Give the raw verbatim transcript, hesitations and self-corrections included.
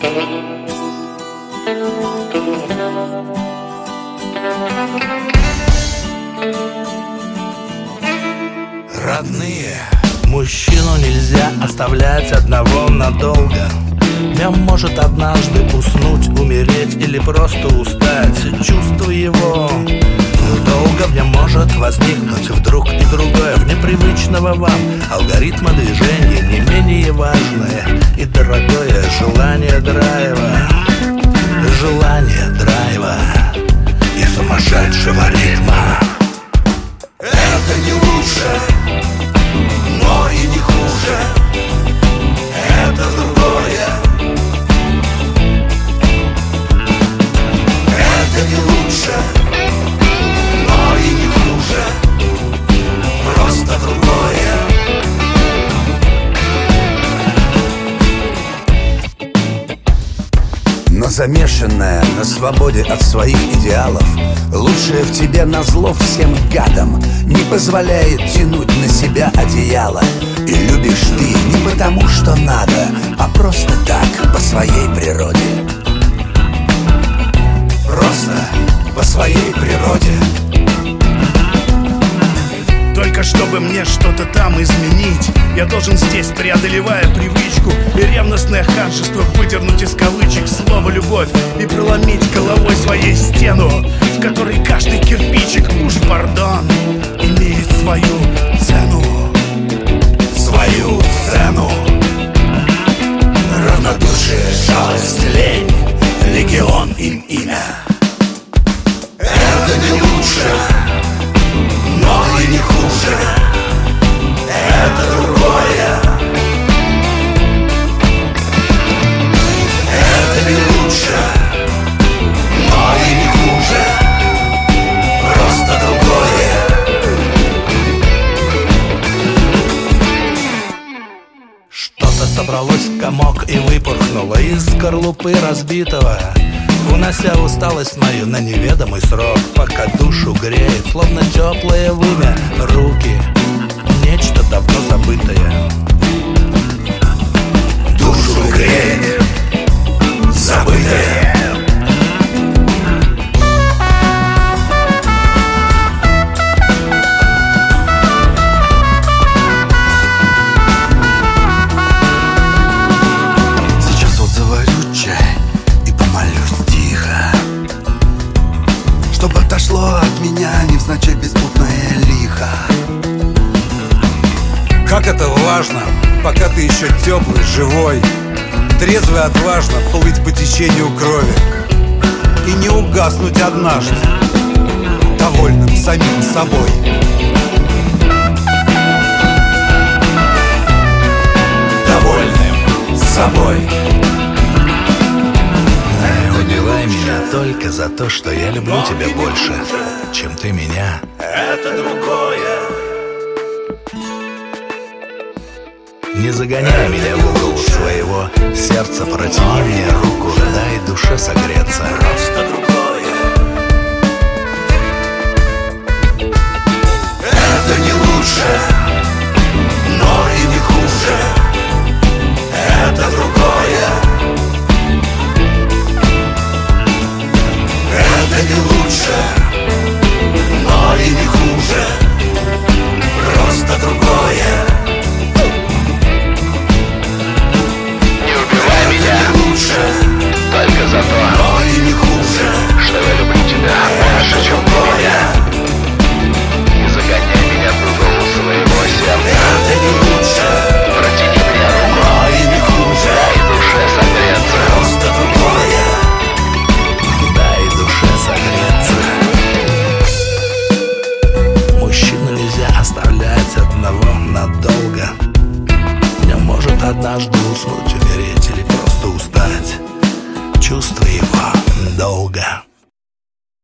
Родные, мужчину нельзя оставлять одного надолго. В нем может однажды уснуть, умереть или просто устать. Чувство его долго в нем может возникнуть вдруг и другое, вне привычного вам алгоритма движения. Не менее важное и дорогое желание драйва, желание драйва и сумасшедшего ритма. Это не лучше, но и не хуже. Это другое. Это не лучше, но и не хуже. Просто другое. Но замешанная на свободе от своих идеалов, лучшее в тебе назло всем гадам, не позволяет тянуть на себя одеяло. И любишь ты не потому, что надо, а просто так, по своей природе. Просто по своей природе. Только чтобы мне что-то там изменить, я должен здесь, преодолевая привычку и ревностное ханжество, выдернуть из кавычек слово «любовь» и проломить головой своей стену, в которой каждый кирпичик, уж пардон, имеет свою цену. Свою цену. Равнодушие, жалость, лень, легион им имя. Это не лучше, но и не хуже. Это другое. Это не лучше, но и не хуже. Просто другое. Что-то собралось в комок и выпорхнуло из скорлупы разбитого, унося усталость мою на неведомый срок, пока душу греет, словно теплое вымя руки, нечто давно забытое. Душу греет забытое. Сейчас вот заварю чай и помолюсь тихо, чтоб отошло от меня невзначай беспутное лихо. Как это важно, пока ты еще теплый, живой, трезво и отважно плыть по течению крови и не угаснуть однажды, довольным самим собой. Довольным собой. Не убивай меня только за то, что я люблю тебя больше, чем ты меня. Это другое. Не загоняй меня в угол своего сердца, протяни мне руку, дай душе согреться. Просто другое. Это не лучше, но и не хуже. Это другое. Это не лучше, но и не хуже. Просто другое. Только за то, но и не хуже, что я люблю тебя больше, чем ты меня. Не загоняй меня в угол своего сердца. это не лучше, Протяни мне руку, но и не хуже. дай душе согреться. Просто другое. Дай душе согреться. Мужчину нельзя оставлять одного надолго. В нем может однажды уснуть, умереть или просто устать. Чувство его долго.